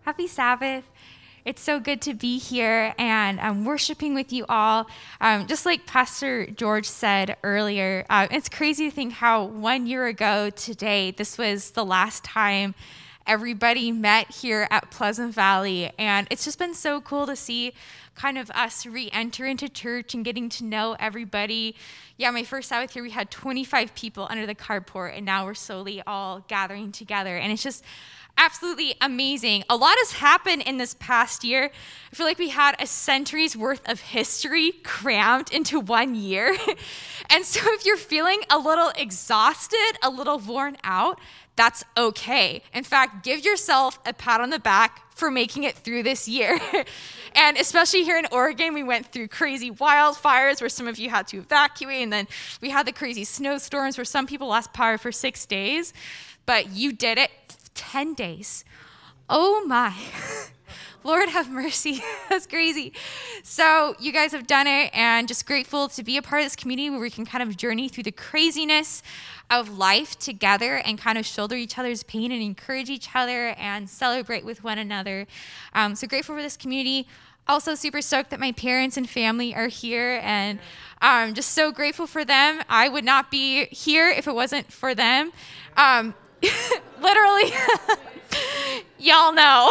Happy Sabbath. It's so good to be here and worshiping with you all. Just like Pastor George said earlier, it's crazy to think how 1 year ago today, this was the last time everybody met here at Pleasant Valley. And it's just been so cool to see kind of us re-enter into church and getting to know everybody. Yeah, my first Sabbath here, we had 25 people under the carport, and now we're slowly all gathering together. And it's just absolutely amazing. A lot has happened in this past year. I feel like we had a century's worth of history crammed into 1 year. And so if you're feeling a little exhausted, a little worn out, that's okay. In fact, give yourself a pat on the back for making it through this year. And especially here in Oregon, we went through crazy wildfires where some of you had to evacuate. And then we had the crazy snowstorms where some people lost power for 6 days. But you did it 10 days. Oh my. Lord have mercy. That's crazy. So you guys have done it, and just grateful to be a part of this community where we can kind of journey through the craziness of life together and kind of shoulder each other's pain and encourage each other and celebrate with one another. So grateful for this community. Also super stoked that my parents and family are here, and just so grateful for them. I would not be here if it wasn't for them. Literally. Y'all know.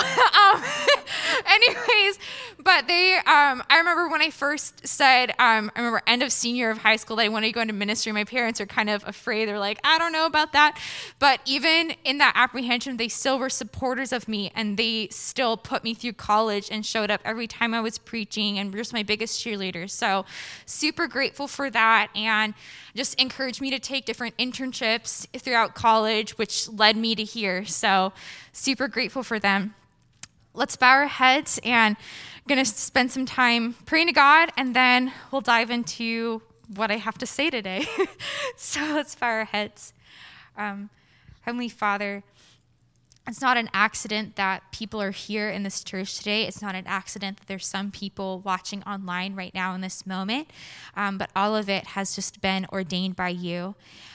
Anyways, but I remember when I first said, I remember end of senior of high school that I wanted to go into ministry. My parents are kind of afraid. They're like, I don't know about that. But even in that apprehension, they still were supporters of me, and they still put me through college and showed up every time I was preaching and were just my biggest cheerleaders. So super grateful for that, and just encouraged me to take different internships throughout college, which led me to here. So super grateful for them. Let's bow our heads, and I'm going to spend some time praying to God, and then we'll dive into what I have to say today. So let's bow our heads. Heavenly Father, it's not an accident that people are here in this church today. It's not an accident that there's some people watching online right now in this moment, but all of it has just been ordained by you.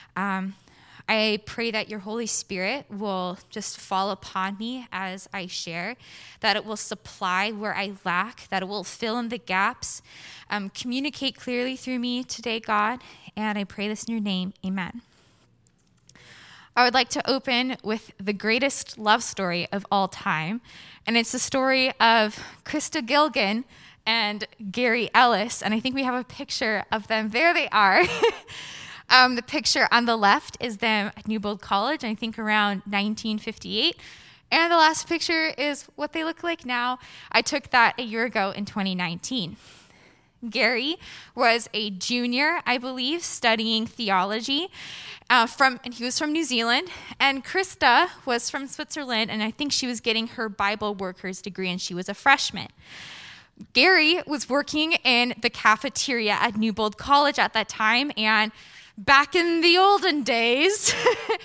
I pray that your Holy Spirit will just fall upon me as I share, that it will supply where I lack, that it will fill in the gaps, communicate clearly through me today, God, and I pray this in your name. Amen. I would like to open with the greatest love story of all time, and it's the story of Krista Gilgan and Gary Ellis, and I think we have a picture of them. There they are. The picture on the left is them at Newbold College, I think around 1958. And the last picture is what they look like now. I took that a year ago in 2019. Gary was a junior, I believe, studying theology, and he was from New Zealand. And Krista was from Switzerland, and I think she was getting her Bible workers degree, and she was a freshman. Gary was working in the cafeteria at Newbold College at that time, and back in the olden days,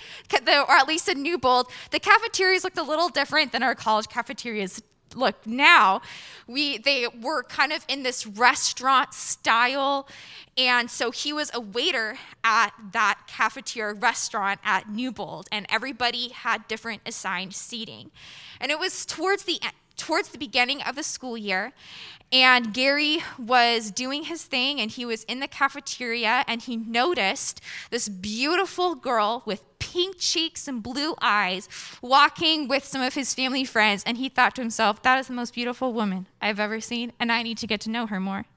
or at least in Newbold, the cafeterias looked a little different than our college cafeterias look now. They were kind of in this restaurant style, and so he was a waiter at that cafeteria restaurant at Newbold, and everybody had different assigned seating. And it was towards the beginning of the school year, and Gary was doing his thing, and he was in the cafeteria, and he noticed this beautiful girl with pink cheeks and blue eyes walking with some of his family friends, and he thought to himself, that is the most beautiful woman I've ever seen, and I need to get to know her more.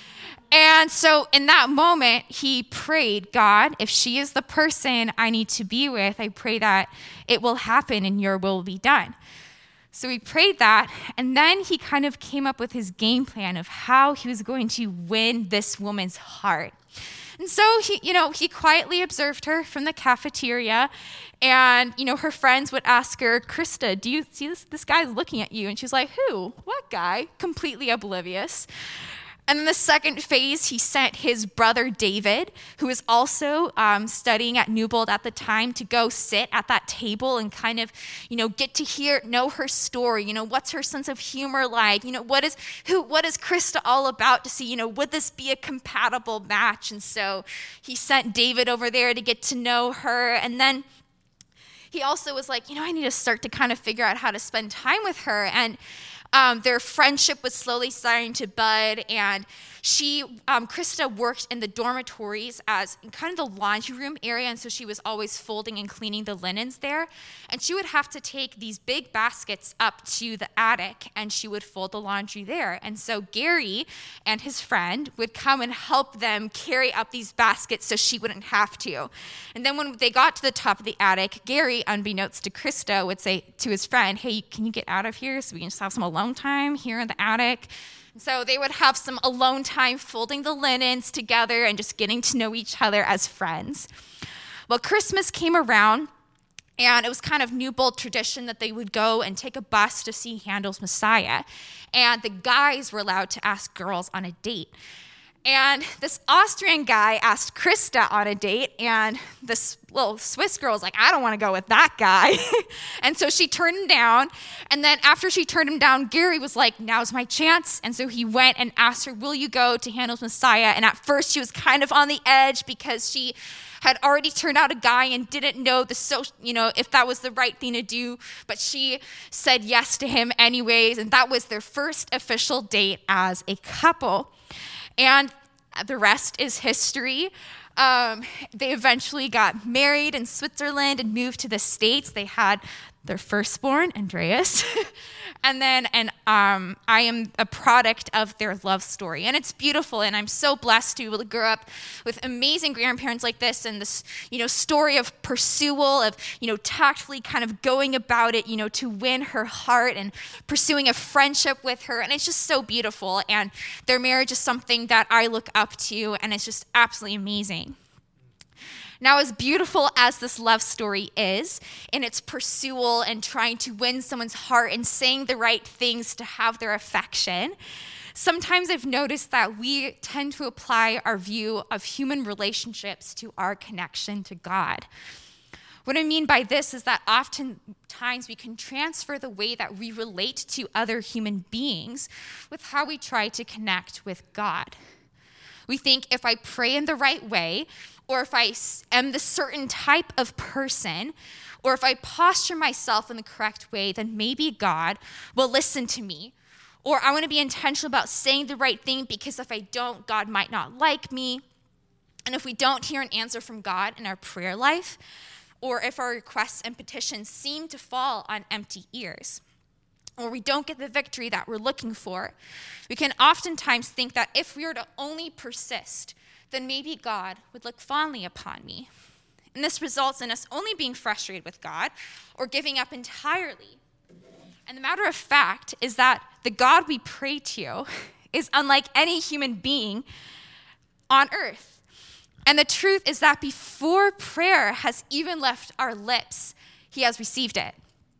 And so in that moment, he prayed, God, if she is the person I need to be with, I pray that it will happen and your will be done. So he prayed that, and then he kind of came up with his game plan of how he was going to win this woman's heart. And so he quietly observed her from the cafeteria, and her friends would ask her, Krista, do you see this guy's looking at you? And she's like, who? What guy? Completely oblivious. And in the second phase, he sent his brother David, who was also studying at Newbold at the time, to go sit at that table and kind of, get to know her story. What's her sense of humor like? What is Krista all about, to see, would this be a compatible match? And so he sent David over there to get to know her. And then he also was like, I need to start to kind of figure out how to spend time with her. And their friendship was slowly starting to bud, and Krista worked in the dormitories as kind of the laundry room area, and so she was always folding and cleaning the linens there. And she would have to take these big baskets up to the attic, and she would fold the laundry there. And so Gary and his friend would come and help them carry up these baskets so she wouldn't have to. And then when they got to the top of the attic, Gary, unbeknownst to Krista, would say to his friend, "Hey, can you get out of here so we can just have some alone time here in the attic?" And so they would have some alone time folding the linens together and just getting to know each other as friends. Well, Christmas came around, and it was kind of new bold tradition that they would go and take a bus to see Handel's Messiah. And the guys were allowed to ask girls on a date. And this Austrian guy asked Krista on a date, and this little Swiss girl was like, "I don't want to go with that guy." And so she turned him down. And then after she turned him down, Gary was like, "Now's my chance." And so he went and asked her, "Will you go to Handel's Messiah?" And at first she was kind of on the edge because she had already turned out a guy and didn't know if that was the right thing to do. But she said yes to him anyways. And that was their first official date as a couple. And the rest is history. They eventually got married in Switzerland and moved to the States. They had their firstborn, Andreas. And I am a product of their love story. And it's beautiful, and I'm so blessed to be able to grow up with amazing grandparents like this, and this, story of pursual, of, tactfully kind of going about it, to win her heart and pursuing a friendship with her. And it's just so beautiful. And their marriage is something that I look up to, and it's just absolutely amazing. Now, as beautiful as this love story is in its pursual and trying to win someone's heart and saying the right things to have their affection, sometimes I've noticed that we tend to apply our view of human relationships to our connection to God. What I mean by this is that oftentimes we can transfer the way that we relate to other human beings with how we try to connect with God. We think if I pray in the right way, or if I am the certain type of person, or if I posture myself in the correct way, then maybe God will listen to me. Or I want to be intentional about saying the right thing, because if I don't, God might not like me. And if we don't hear an answer from God in our prayer life, or if our requests and petitions seem to fall on empty ears, or we don't get the victory that we're looking for, we can oftentimes think that if we were to only persist, then maybe God would look fondly upon me. And this results in us only being frustrated with God or giving up entirely. And the matter of fact is that the God we pray to is unlike any human being on earth. And the truth is that before prayer has even left our lips, he has received it.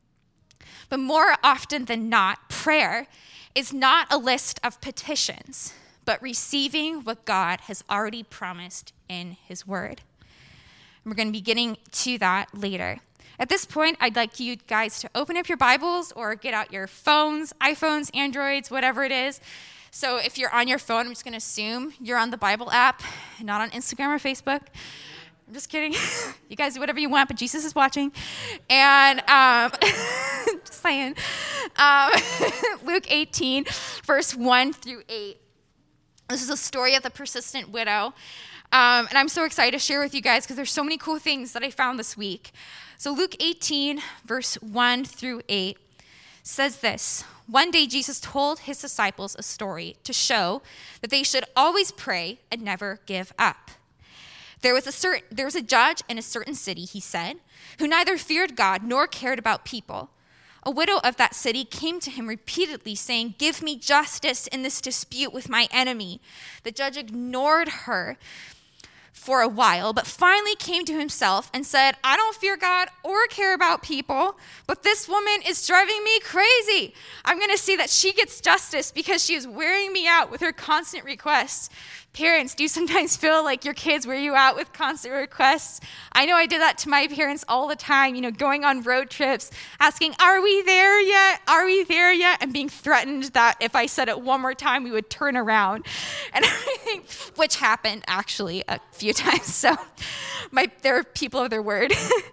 But more often than not, prayer is not a list of petitions, but receiving what God has already promised in his word. And we're going to be getting to that later. At this point, I'd like you guys to open up your Bibles or get out your phones, iPhones, Androids, whatever it is. So if you're on your phone, I'm just going to assume you're on the Bible app, not on Instagram or Facebook. I'm just kidding. You guys do whatever you want, but Jesus is watching. And just saying. Luke 18, verse 1 through 8. This is a story of the persistent widow. And I'm so excited to share with you guys because there's so many cool things that I found this week. So Luke 18, verse 1 through 8 says this: "One day Jesus told his disciples a story to show that they should always pray and never give up. There was a judge in a certain city, he said, who neither feared God nor cared about people. A widow of that city came to him repeatedly saying, 'Give me justice in this dispute with my enemy.' The judge ignored her for a while, but finally came to himself and said, 'I don't fear God or care about people, but this woman is driving me crazy. I'm going to see that she gets justice because she is wearing me out with her constant requests.'" Parents, do you sometimes feel like your kids wear you out with constant requests? I know I did that to my parents all the time, going on road trips, asking, "Are we there yet? Are we there yet?" And being threatened that if I said it one more time, we would turn around and everything, which happened actually a few times. So they're people of their word.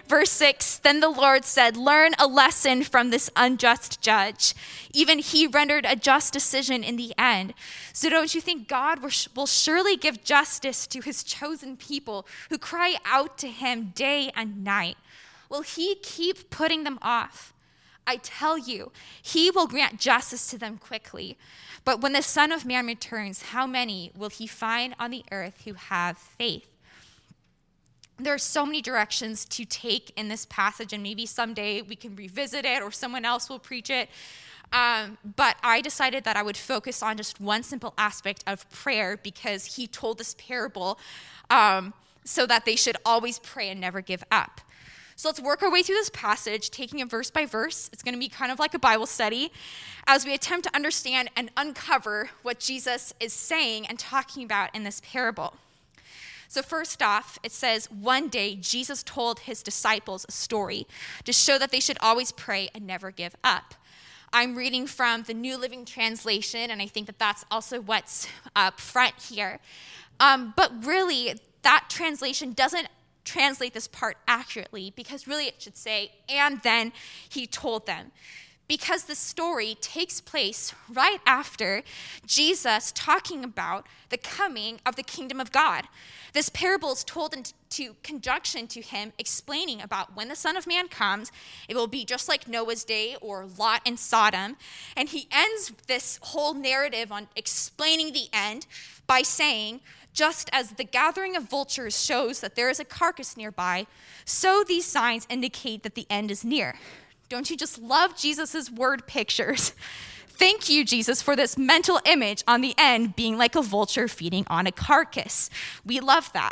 Verse 6, then the Lord said, learn a lesson from this unjust judge. Even he rendered a just decision in the end. So don't you think God will surely give justice to his chosen people who cry out to him day and night? Will he keep putting them off? I tell you, he will grant justice to them quickly. But when the Son of Man returns, how many will he find on the earth who have faith? There are so many directions to take in this passage, and maybe someday we can revisit it or someone else will preach it. But I decided that I would focus on just one simple aspect of prayer because he told this parable so that they should always pray and never give up. So let's work our way through this passage, taking it verse by verse. It's going to be kind of like a Bible study as we attempt to understand and uncover what Jesus is saying and talking about in this parable. So first off, it says, one day Jesus told his disciples a story to show that they should always pray and never give up. I'm reading from the New Living Translation, and I think that that's also what's up front here. But really, that translation doesn't translate this part accurately because really it should say, and then he told them. Because the story takes place right after Jesus talking about the coming of the kingdom of God. This parable is told in conjunction to him explaining about when the Son of Man comes, it will be just like Noah's day or Lot and Sodom. And he ends this whole narrative on explaining the end by saying, just as the gathering of vultures shows that there is a carcass nearby, so these signs indicate that the end is near. Don't you just love Jesus' word pictures? Thank you, Jesus, for this mental image on the end being like a vulture feeding on a carcass. We love that.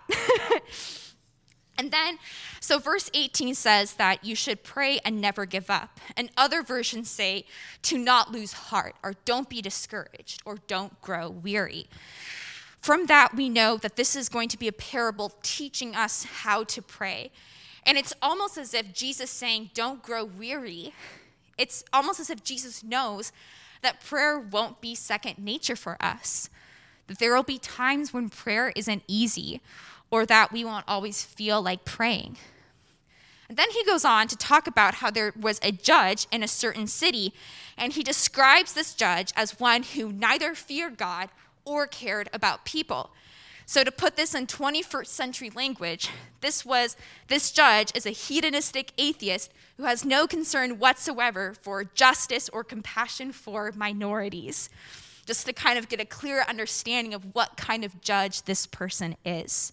And then, so verse 18 says that you should pray and never give up. And other versions say to not lose heart, or don't be discouraged, or don't grow weary. From that, we know that this is going to be a parable teaching us how to pray. And it's almost as if Jesus saying, don't grow weary. It's almost as if Jesus knows that prayer won't be second nature for us. That there will be times when prayer isn't easy or that we won't always feel like praying. And then he goes on to talk about how there was a judge in a certain city, and he describes this judge as one who neither feared God or cared about people. So to put this in 21st century language, this judge is a hedonistic atheist who has no concern whatsoever for justice or compassion for minorities, just to kind of get a clear understanding of what kind of judge this person is.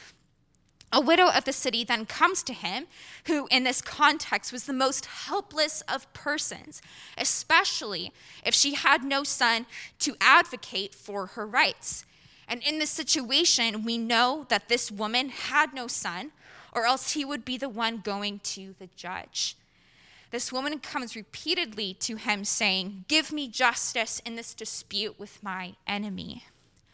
A widow of the city then comes to him, who in this context was the most helpless of persons, especially if she had no son to advocate for her rights. And in this situation, we know that this woman had no son, or else he would be the one going to the judge. This woman comes repeatedly to him saying, give me justice in this dispute with my enemy.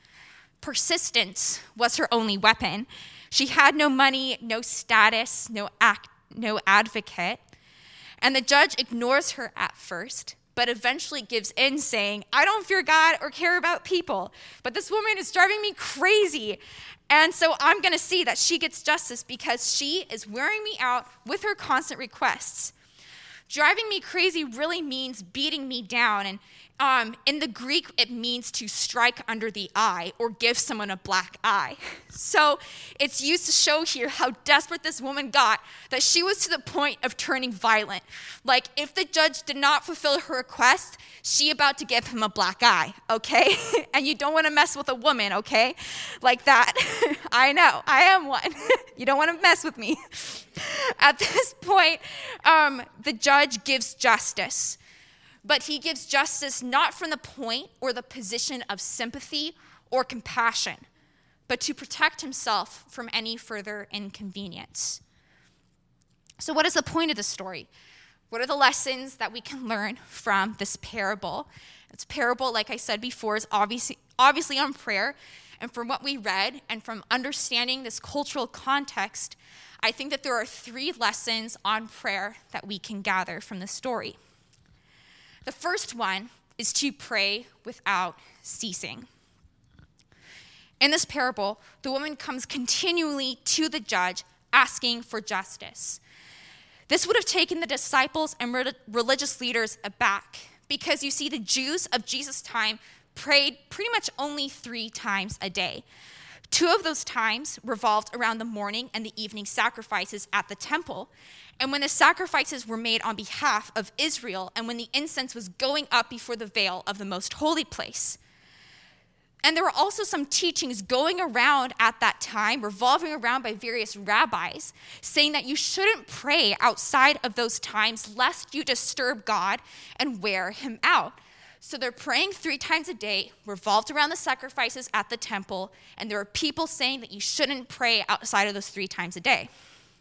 Persistence was her only weapon. She had no money, no status, no advocate. And the judge ignores her at first, but eventually gives in saying, I don't fear God or care about people, but this woman is driving me crazy. And so I'm going to see that she gets justice because she is wearing me out with her constant requests. Driving me crazy really means beating me down. And in the Greek, it means to strike under the eye or give someone a black eye. So it's used to show here how desperate this woman got that she was to the point of turning violent. Like if the judge did not fulfill her request, she about to give him a black eye, okay? And you don't want to mess with a woman, okay? Like that. I know, I am one. You don't want to mess with me. At this point, the judge gives justice. But he gives justice not from the point or the position of sympathy or compassion, but to protect himself from any further inconvenience. So what is the point of the story? What are the lessons that we can learn from this parable? This parable, like I said before, is obviously on prayer. And from what we read and from understanding this cultural context, I think that there are 3 lessons on prayer that we can gather from the story. The first one is to pray without ceasing. In this parable, the woman comes continually to the judge asking for justice. This would have taken the disciples and religious leaders aback, because you see, the Jews of Jesus' time prayed pretty much only 3 times a day. 2 of those times revolved around the morning and the evening sacrifices at the temple. And when the sacrifices were made on behalf of Israel, and when the incense was going up before the veil of the most holy place. And there were also some teachings going around at that time, revolving around by various rabbis, saying that you shouldn't pray outside of those times lest you disturb God and wear him out. So they're praying 3 times a day, revolved around the sacrifices at the temple, and there are people saying that you shouldn't pray outside of those 3 times a day.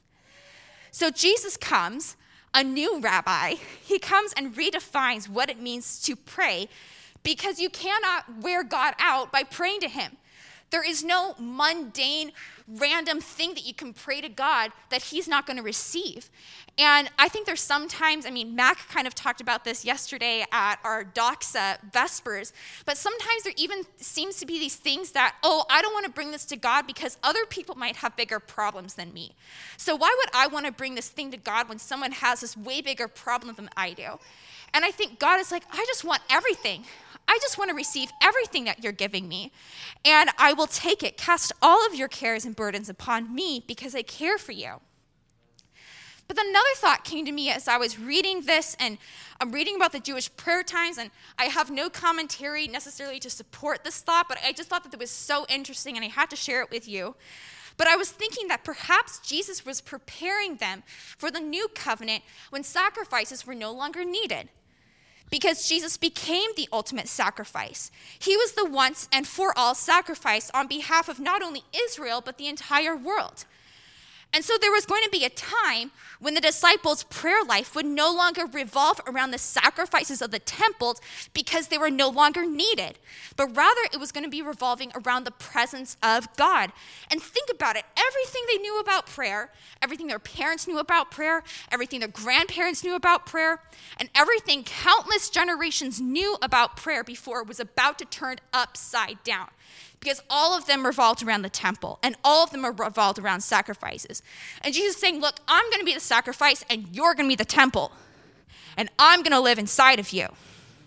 So Jesus comes, a new rabbi. He comes and redefines what it means to pray, because you cannot wear God out by praying to him. There is no mundane, random thing that you can pray to God that he's not going to receive. And I think there's sometimes, Mac kind of talked about this yesterday at our Doxa Vespers, but sometimes there even seems to be these things that, I don't want to bring this to God because other people might have bigger problems than me. So why would I want to bring this thing to God when someone has this way bigger problem than I do? And I think God is like, I just want everything. I just want to receive everything that you're giving me, and I will take it. Cast all of your cares and burdens upon me because I care for you. But then another thought came to me as I was reading this, and I'm reading about the Jewish prayer times, and I have no commentary necessarily to support this thought, but I just thought that it was so interesting, and I had to share it with you. But I was thinking that perhaps Jesus was preparing them for the new covenant when sacrifices were no longer needed. Because Jesus became the ultimate sacrifice. He was the once and for all sacrifice on behalf of not only Israel, but the entire world. And so there was going to be a time when the disciples' prayer life would no longer revolve around the sacrifices of the temples because they were no longer needed, but rather it was going to be revolving around the presence of God. And think about it, everything they knew about prayer, everything their parents knew about prayer, everything their grandparents knew about prayer, and everything countless generations knew about prayer before was about to turn upside down. Because all of them revolved around the temple, and all of them are revolved around sacrifices. And Jesus is saying, look, I'm going to be the sacrifice, and you're going to be the temple. And I'm going to live inside of you.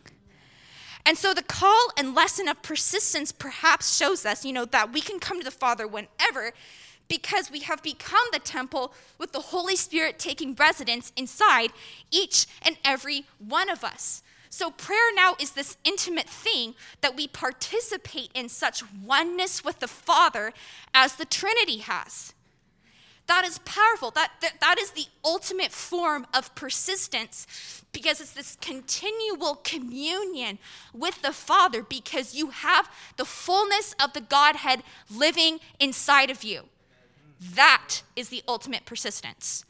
And so the call and lesson of persistence perhaps shows us, that we can come to the Father whenever, because we have become the temple with the Holy Spirit taking residence inside each and every one of us. So prayer now is this intimate thing that we participate in such oneness with the Father as the Trinity has. That is powerful. That is the ultimate form of persistence, because it's this continual communion with the Father, because you have the fullness of the Godhead living inside of you. That is the ultimate persistence.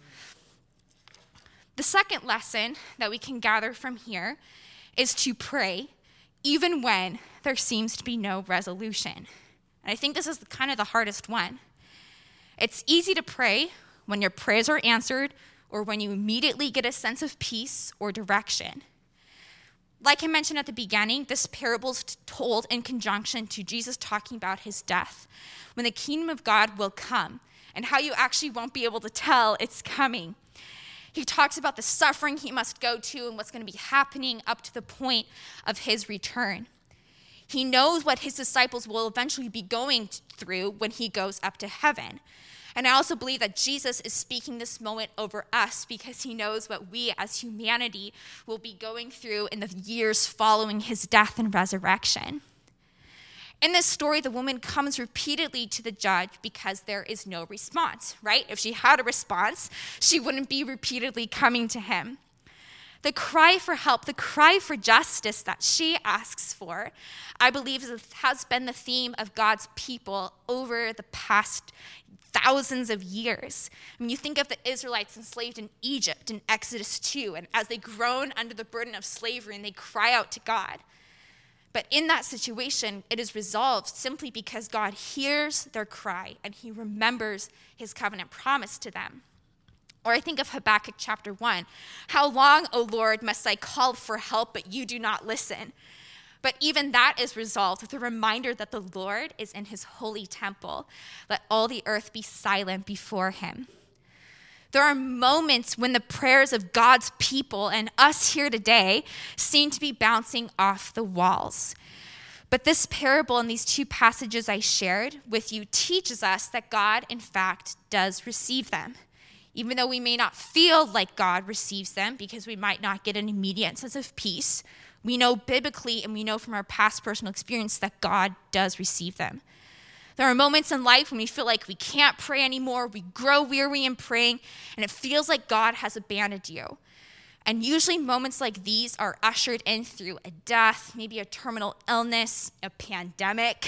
The second lesson that we can gather from here is to pray even when there seems to be no resolution. And I think this is kind of the hardest one. It's easy to pray when your prayers are answered or when you immediately get a sense of peace or direction. Like I mentioned at the beginning, this parable is told in conjunction to Jesus talking about his death, when the kingdom of God will come, and how you actually won't be able to tell it's coming. He talks about the suffering he must go to and what's going to be happening up to the point of his return. He knows what his disciples will eventually be going through when he goes up to heaven. And I also believe that Jesus is speaking this moment over us because he knows what we as humanity will be going through in the years following his death and resurrection. In this story, the woman comes repeatedly to the judge because there is no response, right? If she had a response, she wouldn't be repeatedly coming to him. The cry for help, the cry for justice that she asks for, I believe has been the theme of God's people over the past thousands of years. I mean, you think of the Israelites enslaved in Egypt in Exodus 2, and as they groan under the burden of slavery and they cry out to God. But in that situation, it is resolved simply because God hears their cry and he remembers his covenant promise to them. Or I think of Habakkuk chapter 1. How long, O Lord, must I call for help, but you do not listen? But even that is resolved with a reminder that the Lord is in his holy temple. Let all the earth be silent before him. There are moments when the prayers of God's people and us here today seem to be bouncing off the walls. But this parable and these two passages I shared with you teaches us that God, in fact, does receive them. Even though we may not feel like God receives them because we might not get an immediate sense of peace, we know biblically and we know from our past personal experience that God does receive them. There are moments in life when we feel like we can't pray anymore, we grow weary in praying, and it feels like God has abandoned you. And usually moments like these are ushered in through a death, maybe a terminal illness, a pandemic,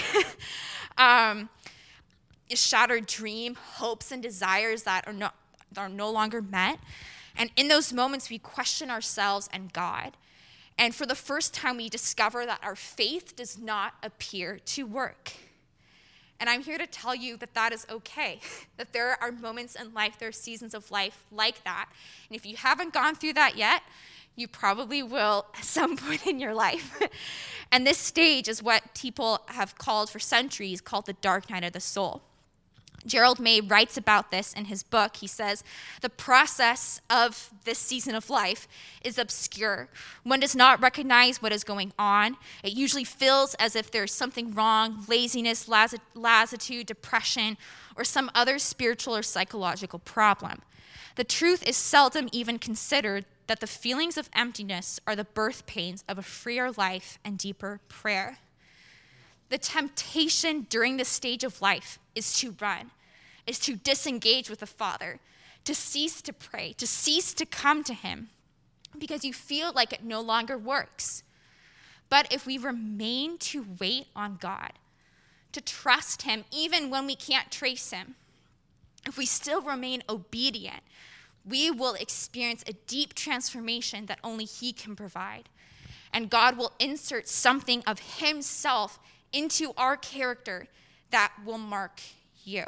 a shattered dream, hopes and desires that are no longer met. And in those moments, we question ourselves and God. And for the first time, we discover that our faith does not appear to work. And I'm here to tell you that that is okay, that there are moments in life, there are seasons of life like that. And if you haven't gone through that yet, you probably will at some point in your life. And this stage is what people have called for centuries, called the dark night of the soul. Gerald May writes about this in his book. He says, the process of this season of life is obscure. One does not recognize what is going on. It usually feels as if there's something wrong, laziness, lassitude, depression, or some other spiritual or psychological problem. The truth is seldom even considered that the feelings of emptiness are the birth pains of a freer life and deeper prayer. The temptation during this stage of life is to run, is to disengage with the Father, to cease to pray, to cease to come to him, because you feel like it no longer works. But if we remain to wait on God, to trust him even when we can't trace him, if we still remain obedient, we will experience a deep transformation that only he can provide. And God will insert something of himself into our character that will mark you.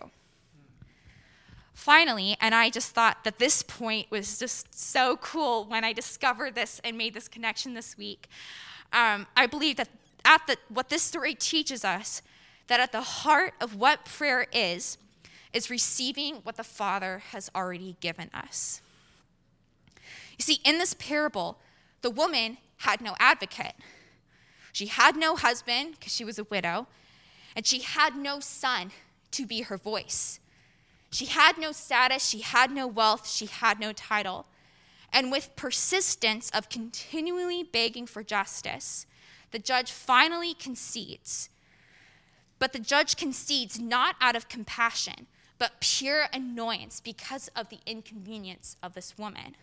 Finally, and I just thought that this point was just so cool when I discovered this and made this connection this week. I believe that what this story teaches us, that at the heart of what prayer is receiving what the Father has already given us. You see, in this parable, the woman had no advocate. She had no husband because she was a widow, and she had no son to be her voice. She had no status, she had no wealth, she had no title. And with persistence of continually begging for justice, the judge finally concedes. But the judge concedes not out of compassion, but pure annoyance because of the inconvenience of this woman.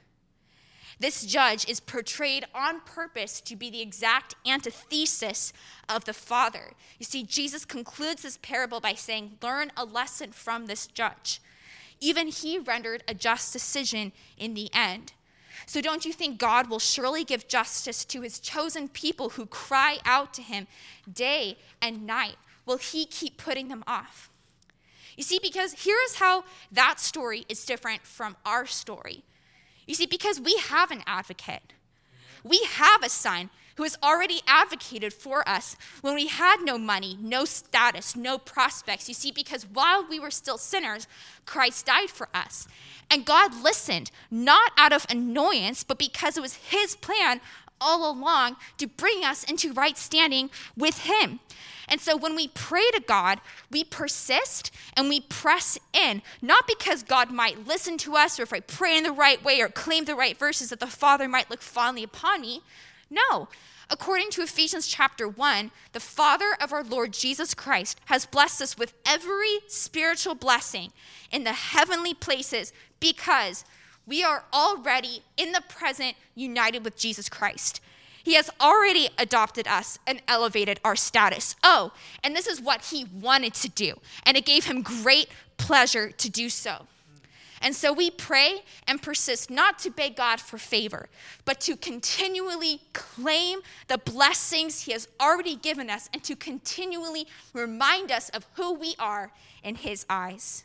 This judge is portrayed on purpose to be the exact antithesis of the Father. You see, Jesus concludes this parable by saying, learn a lesson from this judge. Even he rendered a just decision in the end. So don't you think God will surely give justice to his chosen people who cry out to him day and night? Will he keep putting them off? You see, because here is how that story is different from our story. You see, because we have an advocate. We have a son who has already advocated for us when we had no money, no status, no prospects. You see, because while we were still sinners, Christ died for us. And God listened, not out of annoyance, but because it was his plan all along to bring us into right standing with him. And so when we pray to God, we persist and we press in, not because God might listen to us or if I pray in the right way or claim the right verses that the Father might look fondly upon me. No. According to Ephesians chapter 1, the Father of our Lord Jesus Christ has blessed us with every spiritual blessing in the heavenly places because we are already in the present united with Jesus Christ. He has already adopted us and elevated our status. Oh, and this is what he wanted to do, and it gave him great pleasure to do so. And so we pray and persist not to beg God for favor, but to continually claim the blessings he has already given us and to continually remind us of who we are in his eyes.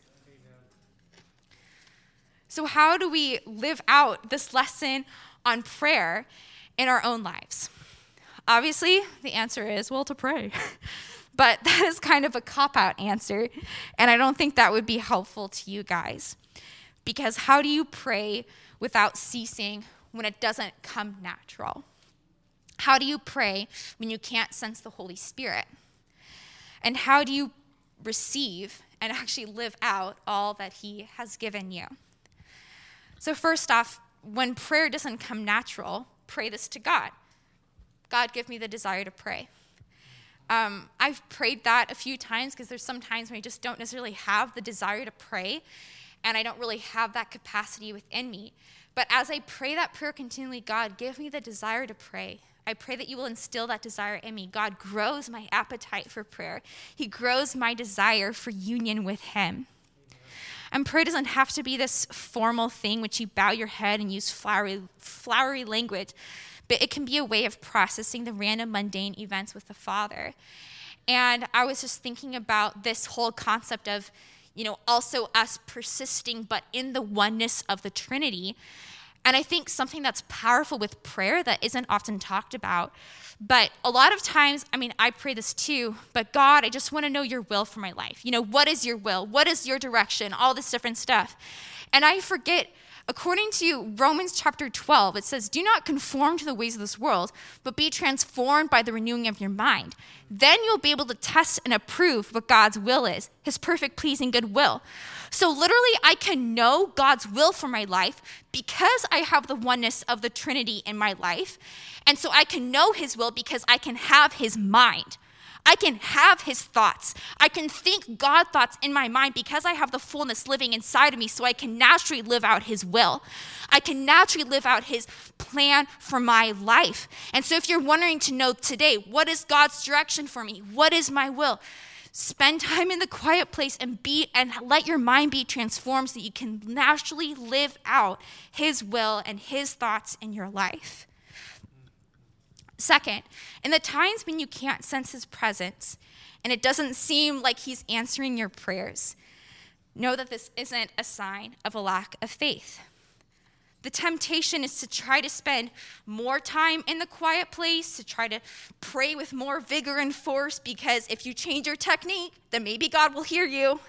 So how do we live out this lesson on prayer in our own lives? Obviously, the answer is, well, to pray. But that is kind of a cop-out answer, and I don't think that would be helpful to you guys. Because how do you pray without ceasing when it doesn't come natural? How do you pray when you can't sense the Holy Spirit? And how do you receive and actually live out all that he has given you? So first off, when prayer doesn't come natural, pray this to God. God, give me the desire to pray. I've prayed that a few times because there's some times when I just don't necessarily have the desire to pray, and I don't really have that capacity within me. But as I pray that prayer continually, God, give me the desire to pray. I pray that you will instill that desire in me. God grows my appetite for prayer. He grows my desire for union with him. And prayer doesn't have to be this formal thing which you bow your head and use flowery language, but it can be a way of processing the random mundane events with the Father. And I was just thinking about this whole concept of, also us persisting, but in the oneness of the Trinity. And I think something that's powerful with prayer that isn't often talked about, but a lot of times, I pray this too, but God, I just want to know your will for my life. What is your will? What is your direction? All this different stuff. And I forget, according to Romans chapter 12, it says, do not conform to the ways of this world, but be transformed by the renewing of your mind. Then you'll be able to test and approve what God's will is, his perfect, pleasing, good will. So literally, I can know God's will for my life because I have the oneness of the Trinity in my life. And so I can know his will because I can have his mind. I can have his thoughts. I can think God thoughts in my mind because I have the fullness living inside of me, so I can naturally live out his will. I can naturally live out his plan for my life. And so if you're wondering to know today, what is God's direction for me? What is my will? Spend time in the quiet place and let your mind be transformed so that you can naturally live out his will and his thoughts in your life. Second, in the times when you can't sense his presence and it doesn't seem like he's answering your prayers, know that this isn't a sign of a lack of faith. The temptation is to try to spend more time in the quiet place, to try to pray with more vigor and force, because if you change your technique, then maybe God will hear you.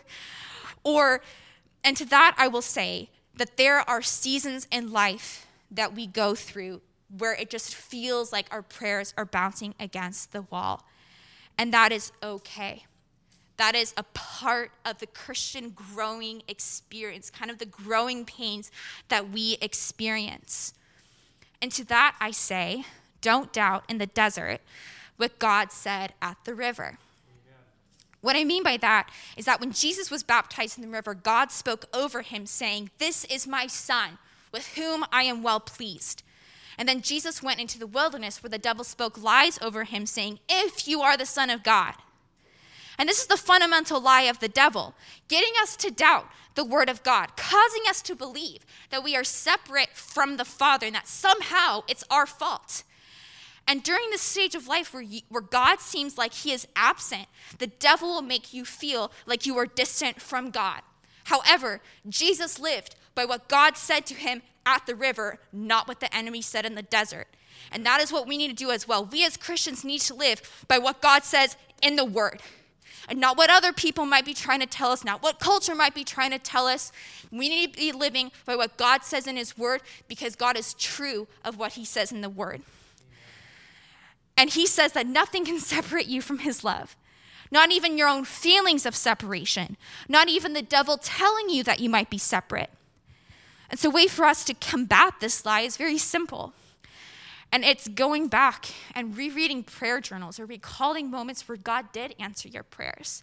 And to that I will say that there are seasons in life that we go through where it just feels like our prayers are bouncing against the wall. And that is okay. That is a part of the Christian growing experience, kind of the growing pains that we experience. And to that I say, don't doubt in the desert what God said at the river. Amen. What I mean by that is that when Jesus was baptized in the river, God spoke over him saying, "This is my son, with whom I am well pleased." And then Jesus went into the wilderness where the devil spoke lies over him saying, "If you are the Son of God." And this is the fundamental lie of the devil, getting us to doubt the word of God, causing us to believe that we are separate from the Father and that somehow it's our fault. And during this stage of life where God seems like he is absent, the devil will make you feel like you are distant from God. However, Jesus lived by what God said to him at the river, not what the enemy said in the desert. And that is what we need to do as well. We as Christians need to live by what God says in the word. And not what other people might be trying to tell us, not what culture might be trying to tell us. We need to be living by what God says in his word, because God is true of what he says in the word. And he says that nothing can separate you from his love. Not even your own feelings of separation. Not even the devil telling you that you might be separate. And so a way for us to combat this lie is very simple. And it's going back and rereading prayer journals or recalling moments where God did answer your prayers.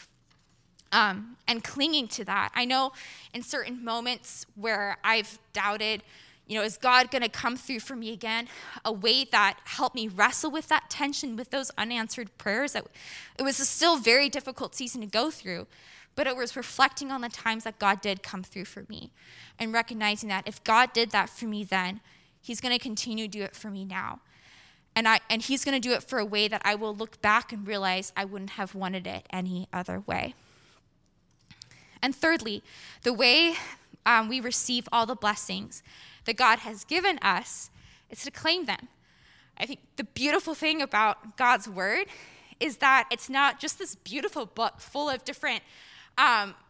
And clinging to that. I know in certain moments where I've doubted, is God going to come through for me again? A way that helped me wrestle with that tension, with those unanswered prayers. It was a still very difficult season to go through, but it was reflecting on the times that God did come through for me and recognizing that if God did that for me then, he's going to continue to do it for me now. And he's going to do it for a way that I will look back and realize I wouldn't have wanted it any other way. And thirdly, the way we receive all the blessings that God has given us is to claim them. I think the beautiful thing about God's word is that it's not just this beautiful book full of different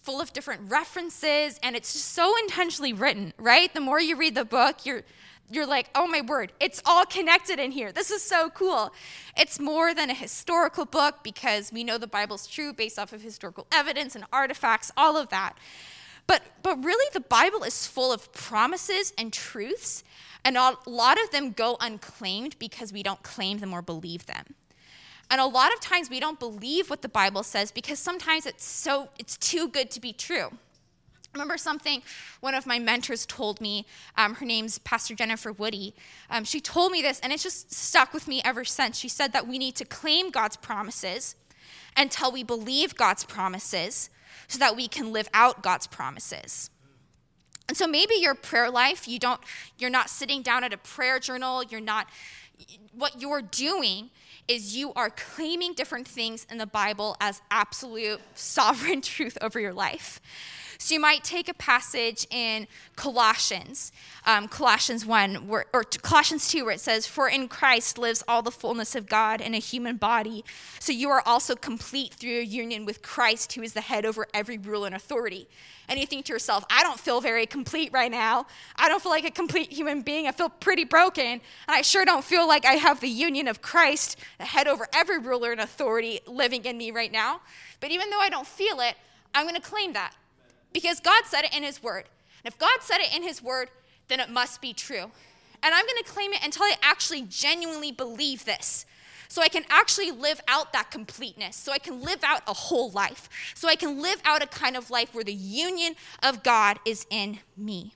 full of different references, and it's just so intentionally written, right? The more you read the book, you're like, oh my word, it's all connected in here. This is so cool. It's more than a historical book because we know the Bible's true based off of historical evidence and artifacts, all of that. But really, the Bible is full of promises and truths, and a lot of them go unclaimed because we don't claim them or believe them. And a lot of times we don't believe what the Bible says because sometimes it's too good to be true. I remember something one of my mentors told me. Her name's Pastor Jennifer Woody. She told me this, and it's just stuck with me ever since. She said that we need to claim God's promises until we believe God's promises so that we can live out God's promises. And so maybe your prayer life, you're not sitting down at a prayer journal. What you're doing is you are claiming different things in the Bible as absolute sovereign truth over your life. So you might take a passage in Colossians 1, or Colossians 2, where it says, "For in Christ lives all the fullness of God in a human body. So you are also complete through your union with Christ, who is the head over every rule and authority." And you think to yourself, I don't feel very complete right now. I don't feel like a complete human being. I feel pretty broken. And I sure don't feel like I have the union of Christ, the head over every ruler and authority, living in me right now. But even though I don't feel it, I'm going to claim that. Because God said it in his word. And if God said it in his word, then it must be true. And I'm going to claim it until I actually genuinely believe this. So I can actually live out that completeness. So I can live out a whole life. So I can live out a kind of life where the union of God is in me.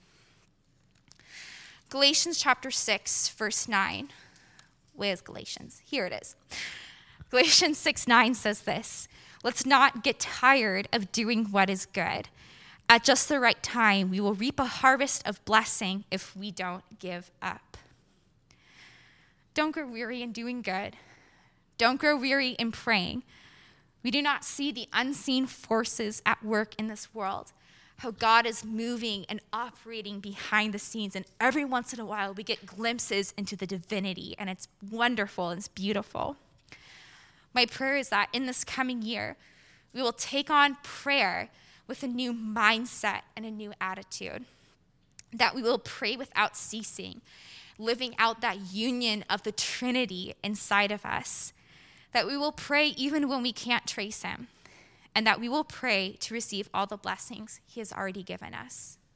Galatians chapter 6, verse 9. Where's Galatians? Here it is. Galatians 6:9 says this: "Let's not get tired of doing what is good. At just the right time, we will reap a harvest of blessing if we don't give up." Don't grow weary in doing good. Don't grow weary in praying. We do not see the unseen forces at work in this world, how God is moving and operating behind the scenes. And every once in a while, we get glimpses into the divinity, and it's wonderful and it's beautiful. My prayer is that in this coming year, we will take on prayer with a new mindset and a new attitude, that we will pray without ceasing, living out that union of the Trinity inside of us, that we will pray even when we can't trace him, and that we will pray to receive all the blessings he has already given us.